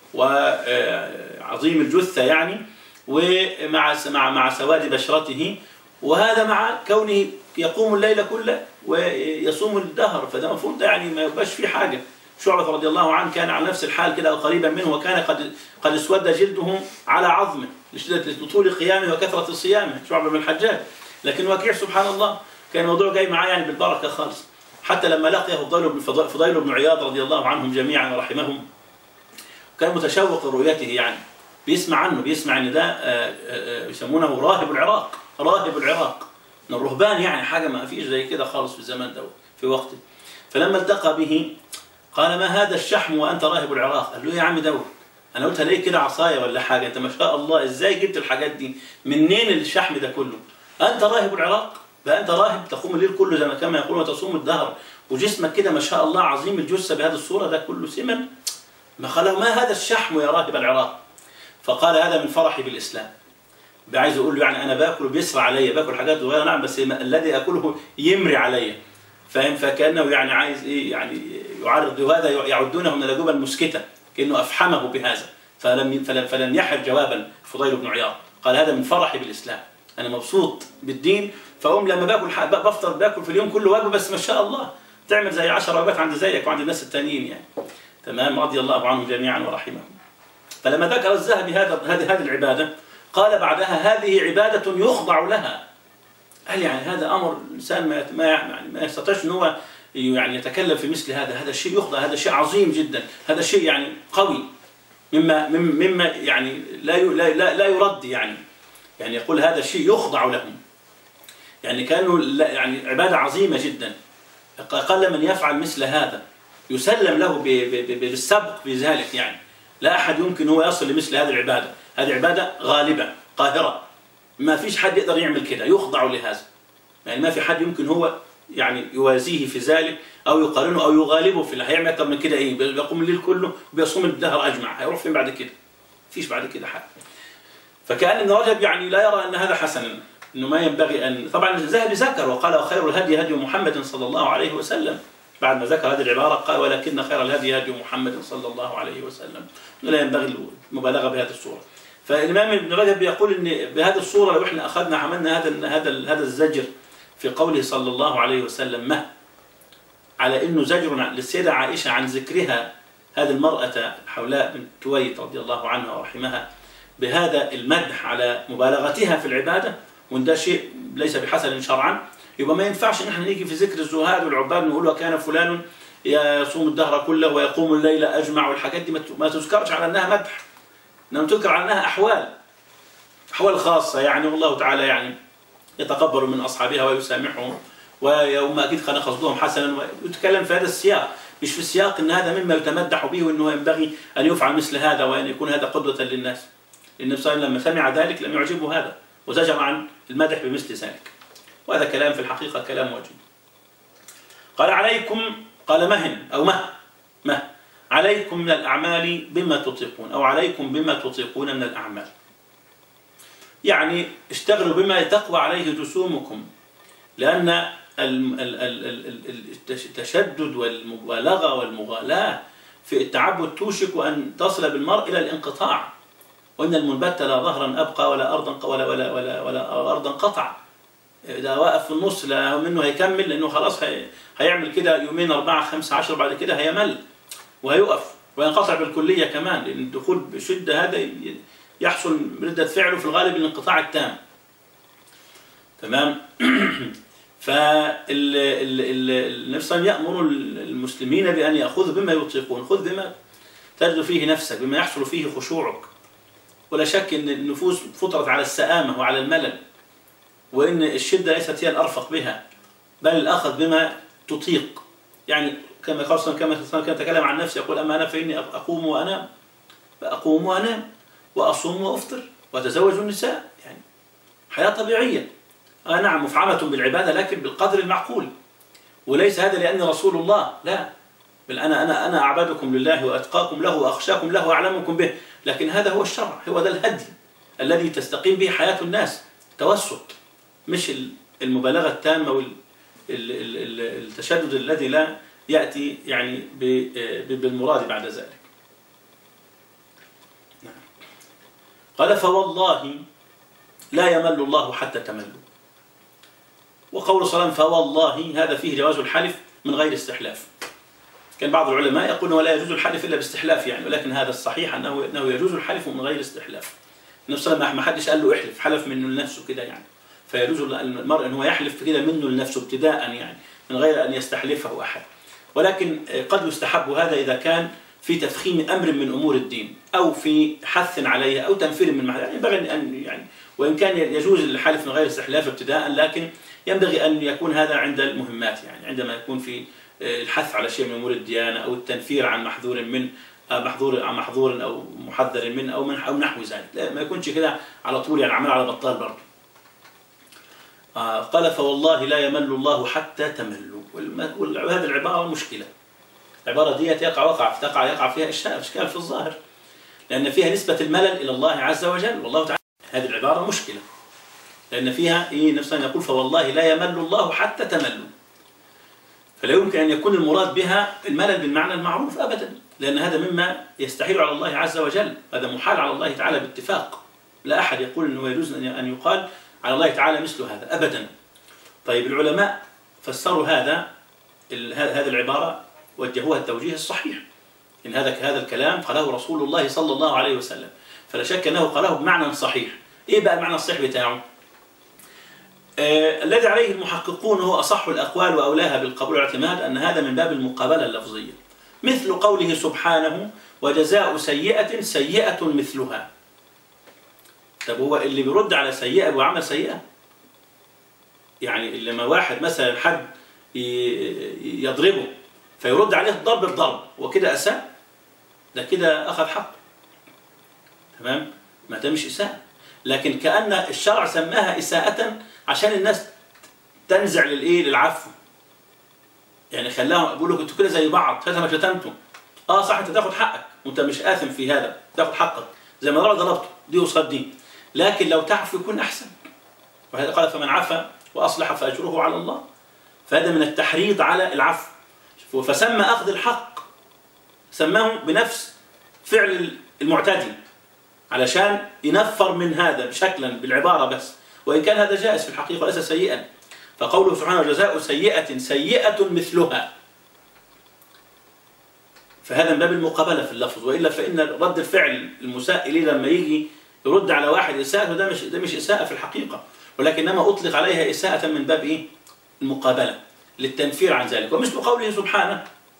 وعظيم الجثة يعني، ومع مع مع سواد بشرته، وهذا مع كونه يقوم الليل كله ويصوم الدهر، فده المفروض يعني ما يبقاش فيه حاجة. شعبة رضي الله عنه كان على نفس الحال كده أو قريبا منه، وكان قد قد اسود جلده على عظمه لطول قيامه وكثرة صيامه، شعبة بن الحجاج. لكن وكيع سبحان الله كان الموضوع جاي معاه يعني بالبركة خالص، حتى لما لقيه فضيل بن فضيل بن عياض رضي الله عنهم جميعا ورحمهم، كان متشوق لرؤيته، يعني بيسمع عنه، بيسمع ان ده يسمونه راهب العراق، راهب العراق من الرهبان، يعني حاجة ما فيش زي كده خالص في الزمان ده في وقته. فلما التقى به قال ما هذا الشحم وأنت راهب العراق؟ قال له يا عم داود أنا قلت ليه كده عصاية ولا حاجة، أنت ما شاء الله إزاي جبت الحاجات دي؟ منين الشحم ده كله؟ أنت راهب العراق؟ بقى أنت راهب تقوم الليل كله زي ما كما يقول وتصوم الدهر، وجسمك كده ما شاء الله عظيم الجثة بهذه الصورة، ده كله سمن؟ ما خلاه ما هذا الشحم يا راهب العراق؟ فقال هذا من فرحي بالإسلام. عايز يقول له يعني أنا باكل وبيسرع علي، باكل حاجات صغيرة نعم بس الذي أكله يمري علي، فاهم؟ فكأنه يعني عايز إيه يعني يعرض، وهذا يعدونه من الأجوبة المسكتة، كأنه أفحمه بهذا، فلم فلم فلم يحر جوابا فضيل بن عياض. قال هذا من فرحي بالإسلام، أنا مبسوط بالدين، فأقوم لما باكل بفطر باكل في اليوم كله وجبة بس ما شاء الله تعمل زي عشر وجبات عند زيك وعند الناس التانيين يعني. تمام، رضي الله عنهم جميعا ورحمهم. فلما ذكر الذهبي هذا هذه هذه العبادة قال بعدها هذه عبادة يخضع لها. قال يعني هذا أمر الإنسان ما ما يعني ما يستطيعش إن هو يعني يتكلم في مثل هذا، هذا الشيء يخضع، هذا شيء عظيم جدا، هذا شيء يعني قوي مما مما يعني لا لا لا يرد يعني يعني يقول هذا الشيء يخضع لهم، يعني كانوا يعني عبادة عظيمة جدا. قال من يفعل مثل هذا يسلم له بالسبق بذلك، يعني لا أحد يمكن هو يصل لمثل هذه العبادة. هذه عبادة غالبة قاهرة، ما فيش حد يقدر يعمل كده، يخضع لهذا، يعني ما في حد يمكن هو يعني يوازيه في ذلك أو يقارنه أو يغالبه في اللي هيعمل أكتر من كده. إيه، بيقوم الليل كله وبيصوم الدهر أجمع، هيروح فين بعد كده؟ فيش بعد كده حد. فكأن ابن رجب يعني لا يرى أن هذا حسنا، إنه ما ينبغي أن، طبعا الذهبي ذكر وقال وخير الهدي هدي محمد صلى الله عليه وسلم، بعد ما ذكر هذه العبارة قال ولكن خير الهدي هدي محمد صلى الله عليه وسلم، لا ينبغي المبالغة بهذه الصورة. فالإمام ابن رجب يقول إن بهذه الصورة لو إحنا أخذنا عملنا هذا هذا هذا الزجر في قوله صلى الله عليه وسلم مه على إنه زجر للسيدة عائشة عن ذكرها هذه المرأة حولاء بنت تويت رضي الله عنها ورحمها بهذا المدح على مبالغتها في العبادة، وإن ده شيء ليس بحسن شرعا، يبقى ما ينفعش إن احنا نيجي في ذكر الزهاد والعباد نقول وكان فلان يصوم الدهر كله ويقوم الليل أجمع، والحاجات دي ما تذكرش على أنها مدح، إنما تذكر على أنها أحوال أحوال خاصة يعني، والله تعالى يعني يتقبل من أصحابها ويسامحهم، ويوم أكيد كان قصدهم حسنا، ويتكلم في هذا السياق، مش في السياق أن هذا مما يتمدح به وأنه ينبغي أن يفعل مثل هذا وأن يكون هذا قدوة للناس. النبي صلى الله عليه وسلم لما سمع ذلك لم يعجبه هذا وزجر عن المدح بمثل ذلك، وهذا كلام في الحقيقة كلام وجيه. قال عليكم، قال مهن أو مه مه عليكم من الأعمال بما تطيقون، أو عليكم بما تطيقون من الأعمال، يعني اشتغلوا بما تقوى عليه جسومكم، لأن التشدد والمبالغة والمغالاة في التعبد توشك أن تصل بالمرء إلى الانقطاع، وإن المنبت لا ظهرا أبقى ولا أرضا ولا ولا ولا, ولا أرضا قطع. إذا وقف في النص لا منه هيكمل، لأنه خلاص هي هيعمل كده يومين أربعة خمسة عشر، بعد كده هيمل وهيقف وينقطع بالكلية كمان، لأن الدخول بشدة هذا يحصل ردة فعله في الغالب الانقطاع التام. تمام. فالنبي صلى الله عليه وسلم يأمر المسلمين بأن يأخذوا بما يطيقون، خذ بما تجد فيه نفسك، بما يحصل فيه خشوعك. ولا شك أن النفوس فطرت على السآمة وعلى الملل، وأن الشدة ليست هي الأرفق بها، بل الأخذ بما تطيق. يعني كما قال صلى الله عليه وسلم كان يتكلم عن نفسه يقول أما أنا فإني أقوم وأنام، فأقوم وأنام وأصوم وأفطر وأتزوج النساء، يعني حياة طبيعية. آه نعم مفعمة بالعبادة لكن بالقدر المعقول، وليس هذا لأني رسول الله، لا، بل أنا أنا أنا أعبدكم لله وأتقاكم له وأخشاكم له وأعلمكم به، لكن هذا هو الشرع، هو ذا الهدي الذي تستقيم به حياة الناس، توسط، مش المبالغة التامة والتشدد الذي لا يأتي يعني بالمراد بعد ذلك. قال فوالله لا يمل الله حتى تملوا. وقول صلى الله عليه وسلم فوالله هذا فيه جواز الحلف من غير استحلاف. كان بعض العلماء يقولون ولا يجوز الحلف إلا باستحلاف يعني، ولكن هذا الصحيح أنه أنه يجوز الحلف من غير استحلاف. النبي صلى الله عليه وسلم ما حدش قال له احلف، حلف منه لنفسه كده يعني، فيجوز المرء أن هو يحلف كده منه لنفسه ابتداء يعني من غير أن يستحلفه أحد. ولكن قد يستحب هذا إذا كان في تفخيم أمر من أمور الدين أو في حث عليه أو تنفير من محل، يعني ينبغي أن يعني وإن كان يجوز الحلف من غير استحلاف ابتداء، لكن ينبغي أن يكون هذا عند المهمات، يعني عندما يكون في الحث على شيء من أمور الديانة أو التنفير عن محظور من محظور عن محظور أو محذر من أو من أو نحو ذلك، لا ما يكونش كده على طول يعني عمال على بطال برضه. آه قال فوالله لا يمل الله حتى تملوا. وهذه العبارة مشكلة، العبارة دي يقع وقع تقع يقع فيها إشكال إشكال في الظاهر، لأن فيها نسبة الملل إلى الله عز وجل، والله تعالى هذه العبارة مشكلة، لأن فيها إيه نفسنا يقول فوالله لا يمل الله حتى تملوا، فلا يمكن أن يكون المراد بها الملل بالمعنى المعروف أبدا، لأن هذا مما يستحيل على الله عز وجل، هذا محال على الله تعالى باتفاق، لا أحد يقول أنه يجوز أن يقال على الله تعالى مثل هذا أبدا. طيب العلماء فسروا هذا هذه العبارة وجهوها التوجيه الصحيح، إن هذا هذا الكلام قاله رسول الله صلى الله عليه وسلم، فلا شك أنه قاله بمعنى صحيح. إيه بقى المعنى الصحيح بتاعه؟ آه الذي عليه المحققون هو أصح الأقوال وأولاها بالقبول والاعتماد أن هذا من باب المقابلة اللفظية، مثل قوله سبحانه وجزاء سيئة سيئة مثلها. طب هو اللي بيرد على سيئة وعمل سيئة؟ يعني لما واحد مثلا حد يضربه فيرد عليه الضرب بالضرب وكده أساء، ده كده أخذ حق، تمام؟ ما ده مش إساءة، لكن كأن الشرع سماها إساءة عشان الناس تنزع للإيه للعفو، يعني خلاهم يقولوا انتوا كده زي بعض، فاتها ما شتمتم، اه صح انت تاخد حقك وانت مش آثم في هذا، تاخد حقك زي ما ضربت ضربته دي وصاد دي، لكن لو تعفو يكون أحسن. وهذا قال فمن عفا وأصلح فأجره على الله، فهذا من التحريض على العفو. فسمى أخذ الحق سماه بنفس فعل المعتدي علشان ينفر من هذا شكلا بالعبارة بس، وإن كان هذا جائز في الحقيقة وليس سيئا. فقوله سبحانه جزاء سيئة سيئة مثلها، فهذا من باب المقابلة في اللفظ، وإلا فإن رد الفعل المساء إليه لما يجي يرد على واحد إساءة ده مش ده مش إساءة في الحقيقة، ولكنما أطلق عليها إساءة من باب إيه؟ المقابلة للتنفير عن ذلك. ومثل قوله سبحانه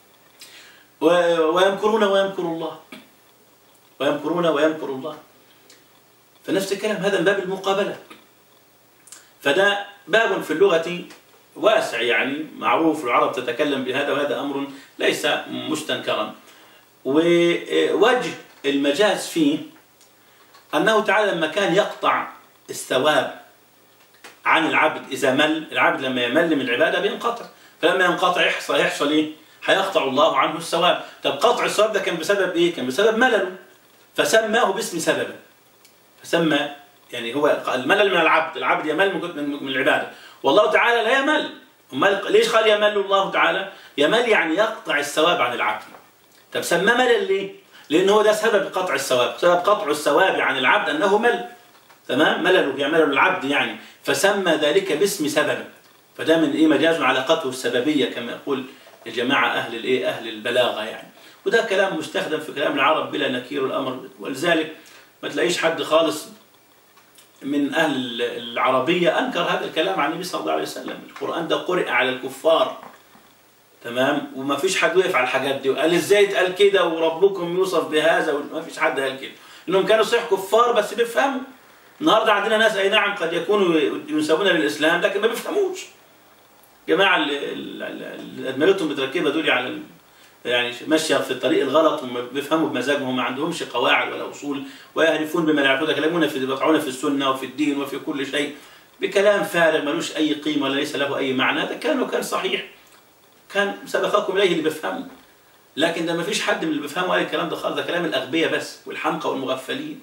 ويمكرون ويمكر الله، ويمكرون ويمكر الله، فنفس الكلام هذا من باب المقابلة. فده باب في اللغة واسع، يعني معروف العرب تتكلم بهذا، وهذا أمر ليس مستنكرا. ووجه المجاز فيه أنه تعالى لما كان يقطع الثواب عن العبد إذا مل، العبد لما يمل من العبادة بينقطع، فلما ينقطع يحصل يحصل إيه؟ هيقطع الله عنه الثواب. طب قطع الثواب ده كان بسبب إيه؟ كان بسبب ملله، فسماه باسم سببه، فسمى يعني هو الملل من العبد، العبد يمل من العبادة والله تعالى لا يمل. ليش قال يمل الله تعالى؟ يمل يعني يقطع الثواب عن العبد. طب سمى ملل ليه؟ لأنه هو ده سبب قطع الثواب، سبب قطع الثواب عن العبد أنه مل، تمام؟ ملله يمل العبد يعني، فسمى ذلك باسم سبب، فده من إيه مجاز على قطعه السببية كما يقول الجماعة أهل الإيه أهل البلاغة يعني. وده كلام مستخدم في كلام العرب بلا نكير الأمر، ولذلك ما تلاقيش حد خالص من أهل العربية أنكر هذا الكلام عن النبي صلى الله عليه وسلم. القرآن ده قرئ على الكفار، تمام؟ وما فيش حد وقف على الحاجات دي وقال ازاي اتقال كده وربكم يوصف بهذا، وما فيش حد قال كده، انهم كانوا صحيح كفار بس بيفهموا. النهارده عندنا ناس اي نعم قد يكونوا ينسبون للاسلام لكن ما بيفهموش. جماعه اللي ادمرتهم متركبه دول على يعني ماشيه في الطريق الغلط، وما بيفهموا بمزاجهم، ما عندهمش قواعد ولا اصول، ويعرفون بما لا يعرفون، يتكلمون في يقعون في السنه وفي الدين وفي كل شيء بكلام فارغ ملوش اي قيمه ولا ليس له اي معنى. هذا كان وكان صحيح، كان سبقكم اليه اللي بيفهموا، لكن ده ما فيش حد من اللي بيفهموا قال الكلام ده خالص، ده كلام الاغبياء بس والحمقى والمغفلين.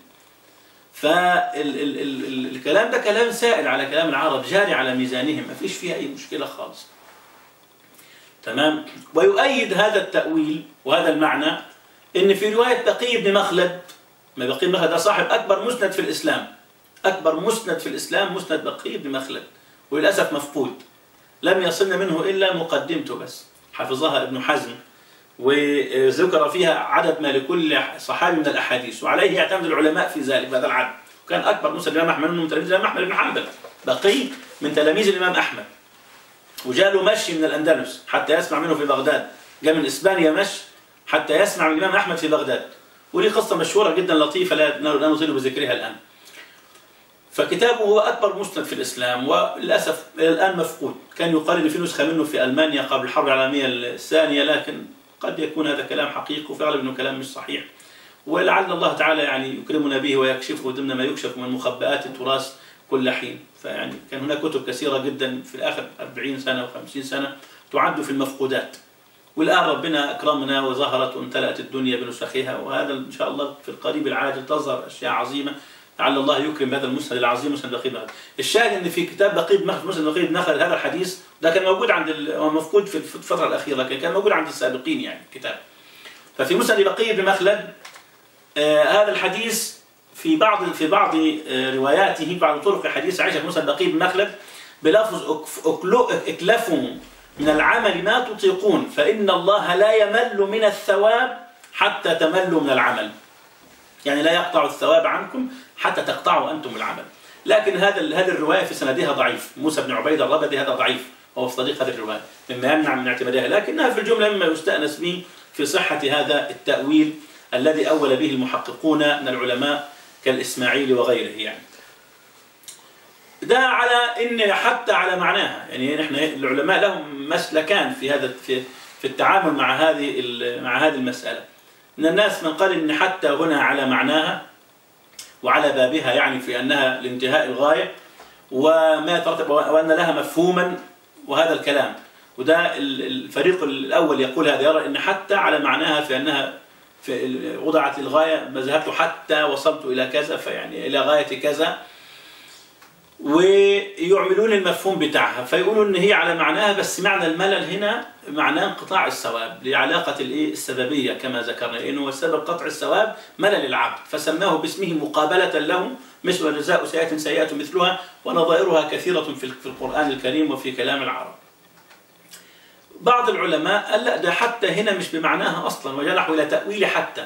فالكلام ده كلام سائل على كلام العرب، جاري على ميزانهم، ما فيش فيها اي مشكله خالص، تمام؟ ويؤيد هذا التأويل وهذا المعنى ان في روايه بقي بن مخلد، ما بقي بن مخلد ده صاحب اكبر مسند في الاسلام، اكبر مسند في الاسلام مسند بقي بن مخلد، وللاسف مفقود، لم يصلنا منه الا مقدمته بس، حفظها ابن حزم وذكر فيها عدد ما لكل صحابي من الاحاديث، وعليه يعتمد العلماء في ذلك بهذا العدد. وكان اكبر مسند الامام احمد من تلاميذ الامام احمد بن حنبل، بقي من تلاميذ الامام احمد، وجاء له مشي من الاندلس حتى يسمع منه في بغداد، جاء من اسبانيا مشي حتى يسمع من الامام احمد في بغداد، ولي قصه مشهوره جدا لطيفه لا نطيل بذكرها الان. فكتابه هو اكبر مسند في الاسلام، وللاسف الى الان مفقود. كان يقال ان في نسخه منه في المانيا قبل الحرب العالميه الثانيه، لكن قد يكون هذا كلام حقيقي وفي اغلب انه كلام مش صحيح، ولعل الله تعالى يعني يكرمنا به ويكشفه ضمن ما يكشف من مخبئات التراث كل حين. فيعني كان هناك كتب كثيره جدا في اخر أربعين سنه وخمسين سنه تعد في المفقودات، والآن ربنا أكرمنا وظهرت وامتلأت الدنيا بنسخها، وهذا إن شاء الله في القريب العاجل تظهر أشياء عظيمة لعل الله يكرم هذا المسند العظيم مسند بقي بن مخلد. الشاهد أن في كتاب بقي بن مخلد مسند بقي بن مخلد هذا الحديث ده كان موجود عند ال... مفقود في الفترة الأخيرة، لكن كان موجود عند السابقين يعني الكتاب. ففي مسند بقي بن مخلد آه هذا الحديث في بعض في بعض آه رواياته، بعض طرق حديث عائشة في مسند بقي بن مخلد بلفظ اكلفوا من العمل ما تطيقون فإن الله لا يمل من الثواب حتى تملوا من العمل. يعني لا يقطع الثواب عنكم حتى تقطعوا أنتم العمل. لكن هذا هذه الرواية في سندها ضعيف، موسى بن عبيد الربدي هذا ضعيف وهو في طريق هذه الرواية مما يمنع من اعتمادها، لكنها في الجملة مما يستأنس به في صحة هذا التأويل الذي أول به المحققون من العلماء كالإسماعيلي وغيره. يعني ده على إن حتى على معناها، يعني نحن العلماء لهم مسلكان في هذا في في التعامل مع هذه مع هذه المسألة. من الناس من قال إن حتى هنا على معناها وعلى بابها، يعني في أنها لانتهاء الغاية وما يترتب وأن لها مفهوما وهذا الكلام. وده الفريق الأول يقول هذا، يرى إن حتى على معناها في أنها في وضعت الغاية، ذهبت حتى وصلت إلى كذا فيعني إلى غاية كذا، ويعملون المفهوم بتاعها فيقولوا ان هي على معناها، بس معنى الملل هنا معناه انقطاع الثواب لعلاقة الايه السببية كما ذكرنا، لانه سبب قطع الثواب ملل العبد فسماه باسمه مقابلة له، مثل جزاء سيئة سيئة مثلها، ونظائرها كثيرة في القرآن الكريم وفي كلام العرب. بعض العلماء قال لا، ده حتى هنا مش بمعناها اصلا وجنحوا الى تأويل حتى.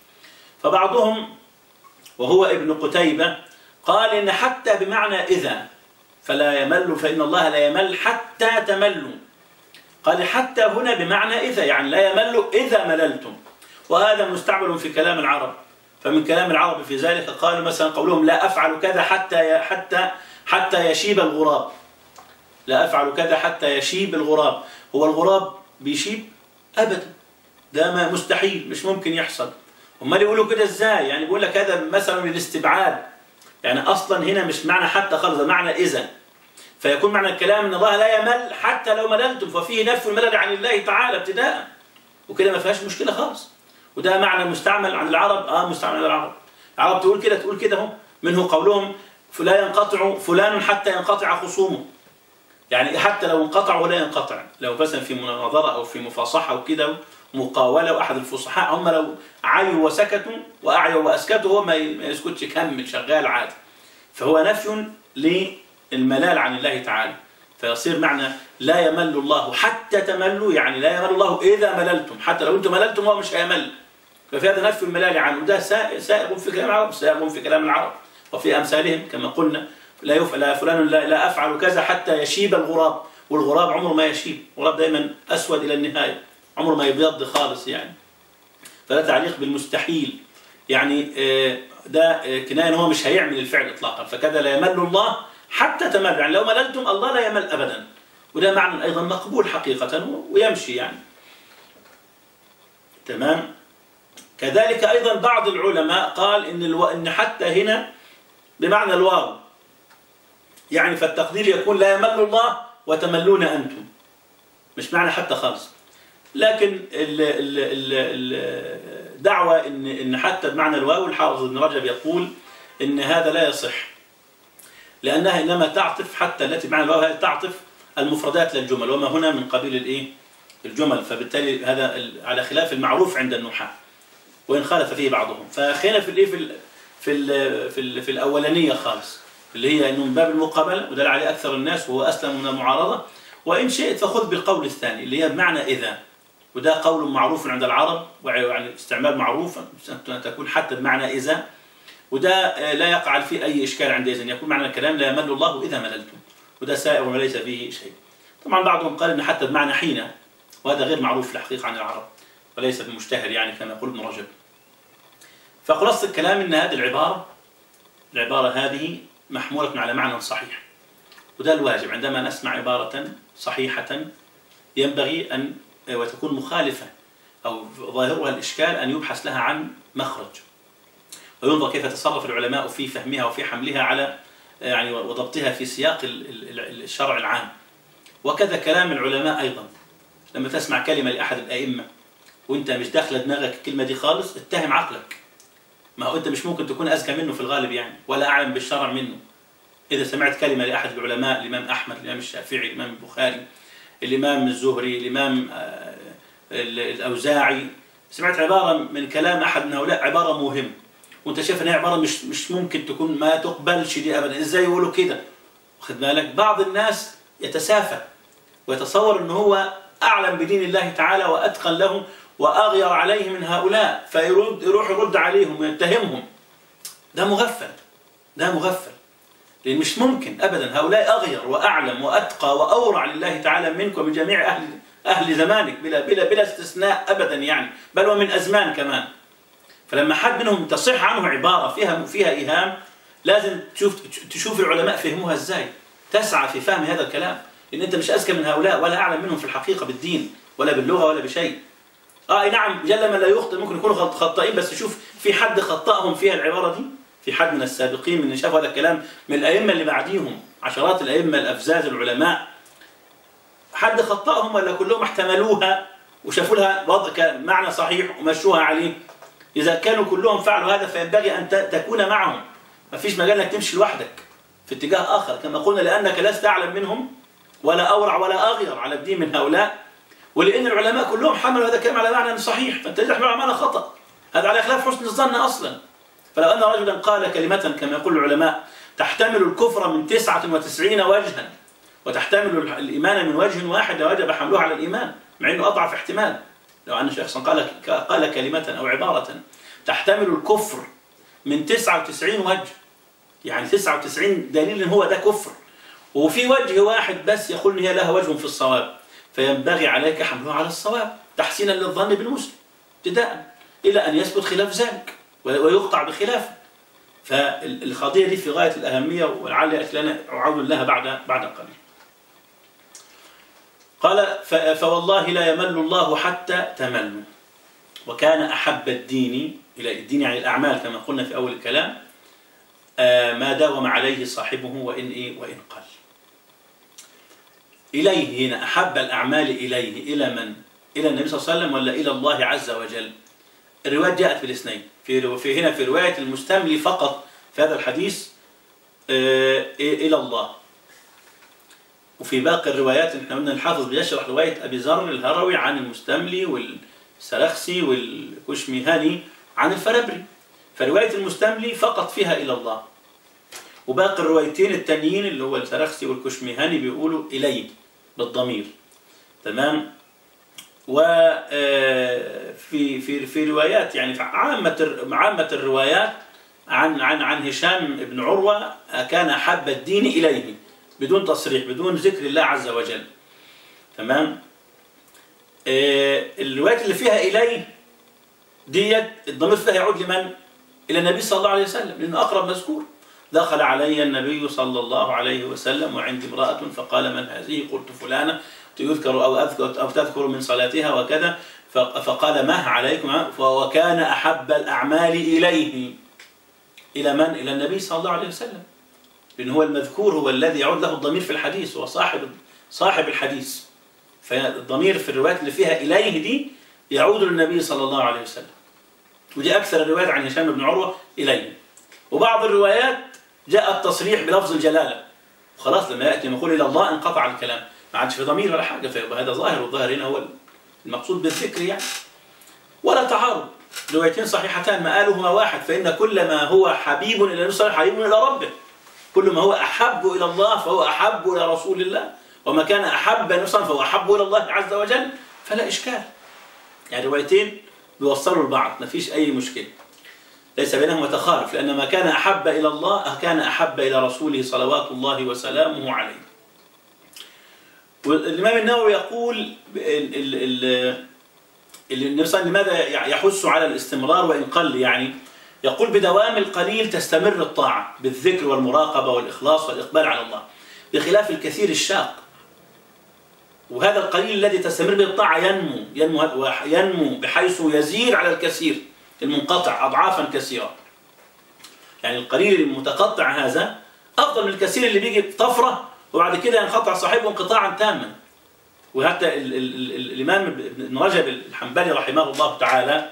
فبعضهم وهو ابن قتيبة قال إن حتى بمعنى إذا، فلا يمل فإن الله لا يمل حتى تملوا. قال حتى هنا بمعنى إذا، يعني لا يمل إذا مللتم، وهذا مستعمل في كلام العرب. فمن كلام العرب في ذلك قالوا مثلا قولهم لا أفعل كذا حتى حتى حتى يشيب الغراب. لا أفعل كذا حتى يشيب الغراب. هو الغراب بيشيب؟ أبدا، ده ما مستحيل، مش ممكن يحصل. هم يقولوا كده إزاي؟ يعني بيقول لك هذا مثلا للاستبعاد، يعني أصلا هنا مش معنى حتى خالص، ده معنى إذا. فيكون معنى الكلام أن الله لا يمل حتى لو مللتم، ففيه نفي الملل عن الله تعالى ابتداء، وكده ما فيهاش مشكلة خالص. وده معنى مستعمل عن العرب، آه مستعمل عن العرب. العرب تقول كده تقول كده هم، منه قولهم فلا ينقطع فلان حتى ينقطع خصومه. يعني حتى لو انقطع ولا ينقطع، لو مثلا في مناظرة أو في مفاصحة وكده مقاولة وأحد الفصحاء هم لو عيوا وسكتوا وأعيوا وأسكتوا هو ما يسكتش، كمل شغال عادي. فهو نفي للملال عن الله تعالى، فيصير معنى لا يمل الله حتى تملوا، يعني لا يمل الله إذا مللتم، حتى لو أنتم مللتم هو مش هيمل. ففي هذا نفي الملال عنه، وده سائغ في كلام العرب، سائغ في كلام العرب وفي أمثالهم كما قلنا لا يفعل فلان لا, لا أفعل كذا حتى يشيب الغراب، والغراب عمره ما يشيب، الغراب دائما أسود إلى النهاية، عمره ما يبيض خالص يعني. فلا تعليق بالمستحيل، يعني ده كناية هو مش هيعمل الفعل إطلاقا. فكذا لا يمل الله حتى تمل، يعني لو مللتم الله لا يمل أبدا، وده معنى أيضا مقبول حقيقة ويمشي يعني. تمام. كذلك أيضا بعض العلماء قال إن الو... إن حتى هنا بمعنى الواو، يعني فالتقدير يكون لا يمل الله وتملون أنتم، مش معنى حتى خالص. لكن الدعوة إن إن حتى بمعنى الواو، الحافظ ابن رجب يقول إن هذا لا يصح، لأنها إنما تعطف حتى التي بمعنى الواو هذه تعطف المفردات للجمل، وما هنا من قبيل الإيه؟ الجمل، فبالتالي هذا على خلاف المعروف عند النحاة وإن خالف فيه بعضهم. فخينا في الإيه في ال في ال في, ال في الأولانية خالص اللي هي إنه من باب المقابلة، ودل عليه أكثر الناس وهو أسلم من المعارضة. وإن شئت فخذ بالقول الثاني اللي هي بمعنى إذا، وده قول معروف عند العرب، يعني استعمال معروف أن تكون حتى بمعنى إذا، وده لا يقع فيه أي إشكال عند إذن، يكون معنى الكلام لا يمل الله إذا مللتم، وده سائر وليس فيه شيء. طبعا بعضهم قال إن حتى بمعنى حين، وهذا غير معروف في الحقيقة عن العرب وليس بمشتهر يعني كما يقول ابن رجب. فخلاصة الكلام إن هذه العبارة العبارة هذه محمولة على معنى صحيح، وده الواجب عندما نسمع عبارة صحيحة ينبغي أن وتكون مخالفة أو ظاهرها الإشكال أن يبحث لها عن مخرج، وينظر كيف يتصرف العلماء في فهمها وفي حملها على يعني وضبطها في سياق الشرع العام. وكذا كلام العلماء أيضا، لما تسمع كلمة لأحد الأئمة وأنت مش داخلة دماغك الكلمة دي خالص، اتهم عقلك. ما هو أنت مش ممكن تكون أذكى منه في الغالب يعني، ولا أعلم بالشرع منه. إذا سمعت كلمة لأحد العلماء، الإمام أحمد، الإمام الشافعي، الإمام البخاري، الإمام الزهري، الإمام الأوزاعي، سمعت عبارة من كلام أحد من هؤلاء عبارة مهمة وأنت شايف إنها عبارة مش مش ممكن تكون، ما تقبلش دي أبدا، إزاي يقولوا كده؟ واخد بالك؟ بعض الناس يتسافى ويتصور إن هو أعلم بدين الله تعالى وأتقن له وأغير عليه من هؤلاء، فيرد يروح يرد عليهم ويتهمهم. ده مغفل، ده مغفل، لأن مش ممكن أبدا هؤلاء أغير وأعلم وأتقى وأورع لله تعالى منك ومن جميع أهل أهل زمانك بلا بلا بلا استثناء أبدا يعني، بل ومن أزمان كمان. فلما حد منهم تصح عنه عبارة فيها فيها إيهام، لازم تشوف تشوف العلماء فهموها إزاي، تسعى في فهم هذا الكلام، لأن أنت مش أذكى من هؤلاء ولا أعلم منهم في الحقيقة بالدين ولا باللغة ولا بشيء. آه نعم، جل من لا يخطئ، ممكن يكونوا خطائين، بس شوف في حد خطأهم فيها العبارة دي، في حد من السابقين من اللي شافوا هذا الكلام من الأئمة اللي بعديهم، عشرات الأئمة الأفزاز العلماء، حد خطأهم ولا كلهم احتملوها وشافوا لها وضع معنى صحيح ومشوها عليه؟ إذا كانوا كلهم فعلوا هذا فينبغي أن تكون معهم، ما فيش مجال أنك تمشي لوحدك في اتجاه آخر كما قلنا، لأنك لست أعلم منهم ولا أورع ولا أغير على الدين من هؤلاء، ولأن العلماء كلهم حملوا هذا الكلام على معنى صحيح، فأنت تحمل على معنى خطأ، هذا على خلاف حسن الظن أصلا. فلو أن رجلا قال كلمة كما يقول العلماء تحتمل الكفر من تسعة وتسعين وجها وتحتمل الإيمان من وجه واحد، لوجب حملها على الإيمان، مع أنه أضعف احتمال. لو أن شخصا قال قال كلمة أو عبارة تحتمل الكفر من تسعة وتسعين وجه، يعني تسعة وتسعين دليل إن هو ده كفر، وفي وجه واحد بس يقول إن هي لها وجه في الصواب، فينبغي عليك حملها على الصواب تحسينا للظن بالمسلم ابتداء، إلى أن يثبت خلاف ذلك ويقطع بخلافه. فالقضية دي في غاية الأهمية، ولعل يأتي لنا عون لها بعد بعد قليل. قال فوالله لا يمل الله حتى تملوا، وكان أحب الدين إلى الدين يعني الأعمال كما قلنا في أول الكلام ما داوم عليه صاحبه وإن إيه وإن قل. إليه هنا أحب الأعمال إليه، إلى من؟ إلى النبي صلى الله عليه وسلم ولا إلى الله عز وجل؟ الروايات جاءت في الاثنين، في في هنا في رواية المستملي فقط في هذا الحديث إلى الله، وفي باقي الروايات احنا قلنا الحافظ بيشرح رواية أبي ذر الهروي عن المستملي والسرخسي والكشميهاني عن الفربري، فرواية المستملي فقط فيها إلى الله، وباقي الروايتين التانيين اللي هو السرخسي والكشميهاني بيقولوا إليه بالضمير. تمام. وفي في في روايات يعني عامة عامة الروايات عن عن عن هشام بن عروة كان أحب الدين إليه بدون تصريح، بدون ذكر الله عز وجل. تمام. الروايات اللي فيها إليه ديت الضمير فيها يعود لمن؟ إلى النبي صلى الله عليه وسلم، لأنه أقرب مذكور. دخل علي النبي صلى الله عليه وسلم وعندي امرأة فقال من هذه؟ قلت فلانة يذكر أو أذكر أو تذكر من صلاتها وكذا، فقال ما عليكم، وكان أحب الأعمال إليه. إلى من؟ إلى النبي صلى الله عليه وسلم، لأن هو المذكور هو الذي يعود له الضمير في الحديث، هو صاحب صاحب الحديث. فالضمير في الروايات اللي فيها إليه دي يعود للنبي صلى الله عليه وسلم، ودي أكثر الروايات عن هشام بن عروة إليه. وبعض الروايات جاء التصريح بلفظ الجلالة، وخلاص لما يأتي يقول إلى الله انقطع الكلام، ما عادش في ضمير ولا حاجة، فيبقى هذا ظاهر، والظاهر هنا هو المقصود بالذكر يعني. ولا تعارض، روايتين صحيحتان مآلهما واحد، فإن كل ما هو حبيب إلى النبي صلى الله عليه وسلم حبيب إلى ربه، كل ما هو أحب إلى الله فهو أحب إلى رسول الله، وما كان أحب النبي صلى الله عليه وسلم فهو أحب إلى الله عز وجل، فلا إشكال. يعني روايتين بيوصلوا لبعض، ما فيش أي مشكلة، ليس بينهما تخالف، لأن ما كان أحب إلى الله كان أحب إلى رسوله صلوات الله وسلامه عليه. والإمام النووي يقول النبي صلى الله عليه وسلم لماذا يحث على الاستمرار وإن قل، يعني يقول بدوام القليل تستمر الطاعة بالذكر والمراقبة والإخلاص والإقبال على الله، بخلاف الكثير الشاق. وهذا القليل الذي تستمر به الطاعة ينمو ينمو ينمو بحيث يزيد على الكثير المنقطع أضعافا كثيرة. يعني القليل المتقطع هذا أفضل من الكثير اللي بيجي طفرة وبعد كده ينقطع صاحبه انقطاعا تاما. وحتى ال ال ال الإمام ابن رجب الحنبلي رحمه الله تعالى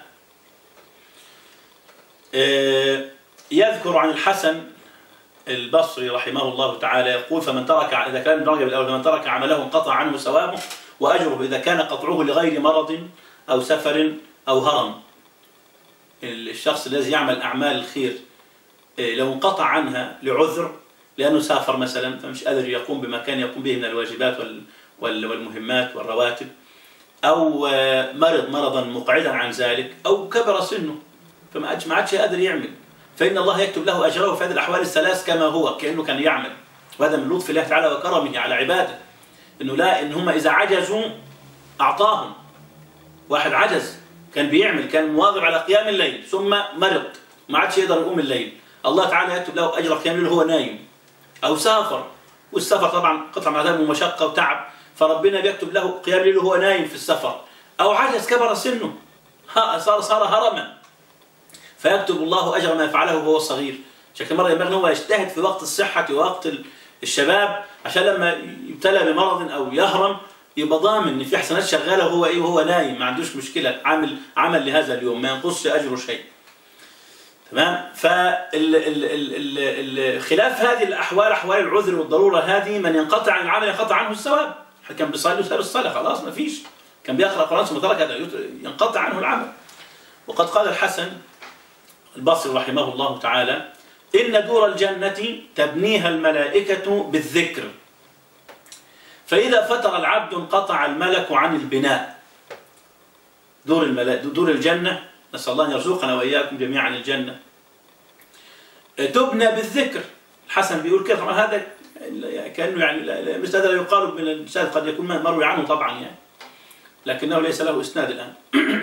يذكر عن الحسن البصري رحمه الله تعالى يقول: فمن ترك، إذا كان ابن رجب الأول، فمن ترك عمله انقطع عنه ثوابه وأجره إذا كان قطعه لغير مرض أو سفر أو هرم. الشخص الذي يعمل أعمال الخير لو انقطع عنها لعذر، لأنه سافر مثلا فمش قادر يقوم بما كان يقوم به من الواجبات والمهمات والرواتب، أو مرض مرضا مقعدا عن ذلك، أو كبر سنه فما عادش قادر يعمل، فإن الله يكتب له أجره في هذه الأحوال الثلاث كما هو كأنه كان يعمل. وهذا من لطف الله تعالى وكرمه على عباده، إنه لا إن هم إذا عجزوا أعطاهم. واحد عجز كان بيعمل، كان مواظب على قيام الليل ثم مرض ما عادش يقدر يقوم الليل، الله تعالى يكتب له أجر قيام الليل وهو نايم. أو سافر، والسفر طبعا قطع من عذاب ومشقة وتعب، فربنا بيكتب له قيام الليل وهو نايم في السفر. أو عجز كبر سنه صار صار هرما، فيكتب الله أجر ما يفعله وهو صغير. عشان كده مرة ينبغي أن هو يجتهد في وقت الصحة ووقت الشباب، عشان لما يبتلى بمرض أو يهرم يبقى ضامن إن في حسنات شغالة وهو إيه وهو نايم، ما عندوش مشكلة، عامل عمل لهذا اليوم ما ينقصش أجره شيء. تمام؟ فخلاف هذه الأحوال، أحوال العذر والضرورة، هذه من ينقطع عن العمل ينقطع عنه الثواب. كان بيصلي وساب الصلاة خلاص ما فيش، كان بيقرأ القرآن ثم ترك ينقطع عنه العمل. وقد قال الحسن البصري رحمه الله تعالى: إن دور الجنة تبنيها الملائكة بالذكر، فإذا فتر العبد انقطع الملك عن البناء. دور الملائكة، دور الجنة، نسأل الله أن يرزقنا وإياكم جميعا الجنة، تبنى بالذكر. الحسن بيقول كده، طبعا هذا كأنه يعني مثل هذا لا يقال من الإنسان، قد يكون مروي عنه طبعا يعني، لكنه ليس له إسناد الآن.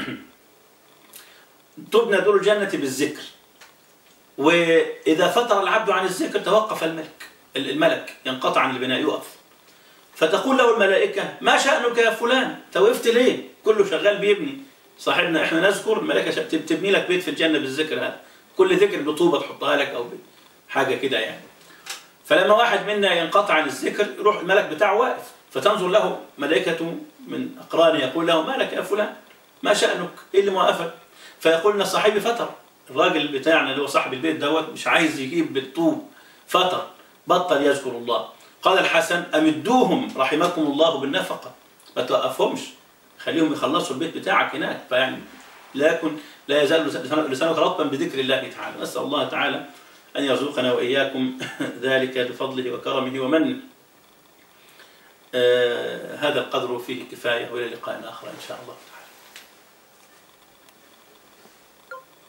تبنى دور الجنة بالذكر، وإذا فتر العبد عن الذكر توقف الملك الملك ينقطع عن البناء، يقف. فتقول له الملائكة: ما شأنك يا فلان؟ توقفت ليه؟ كله شغال بيبني، صاحبنا احنا نذكر، الملائكة تبني لك بيت في الجنة بالذكر هذا، كل ذكر بطوبة تحطها لك أو حاجة كده يعني. فلما واحد منا ينقطع عن الذكر يروح الملك بتاعه واقف، فتنظر له ملائكة من أقرانه يقول له: ما لك يا فلان؟ ما شأنك؟ إيه اللي موقفك؟ فيقول لنا صاحبي فتر، الراجل بتاعنا اللي هو صاحب البيت دوت مش عايز يجيب بالطوب، فتر بطل يذكر الله. قال الحسن: أمدوهم رحمكم الله بالنفقة، ما توقفهمش، خليهم يخلصوا البيت بتاعك هناك، فيعني لا يكن لا يزال لسانك رطبا بذكر الله تعالى. نسأل الله تعالى أن يرزقنا وإياكم ذلك بفضله وكرمه ومنه. آه هذا القدر فيه كفاية، وإلى لقاء آخر إن شاء الله تعالى.